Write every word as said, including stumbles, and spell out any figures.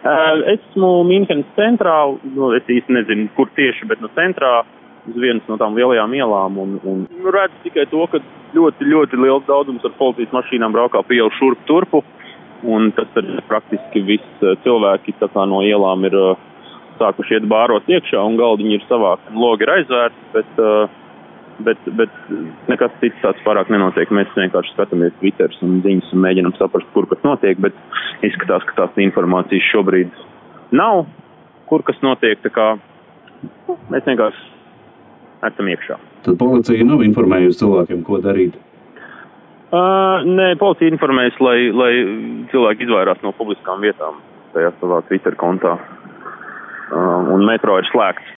Esmu Mīnhenes centrā, nu, es īsti nezinu, kur tieši, bet no centrā uz vienas no tām lielajām ielām. Un, un nu, redzu tikai to, ka ļoti, ļoti liels daudzums ar policijas mašīnām braukā pa ielu šurp turpu. Un tas ir praktiski viss cilvēki tā kā no ielām ir sākuši iet bāros iekšā un galdiņi ir savākti. Logi ir aizvērti, bet, bet, bet nekas cits tāds pārāk nenotiek. Mēs vienkārši skatāmies Twitteris un ziņas un mēģinam saprast, kur kas notiek, bet izskatās, ka tās informācijas šobrīd nav, kur kas notiek, tā kā mēs vienkārši esam iekšā. Tad policija nav informējusi cilvēkiem, ko darīt? Uh, nē, policija informējas, lai, lai cilvēki izvairās no publiskām vietām tajā savā Twitter kontā. Uh, un metro ir slēgts.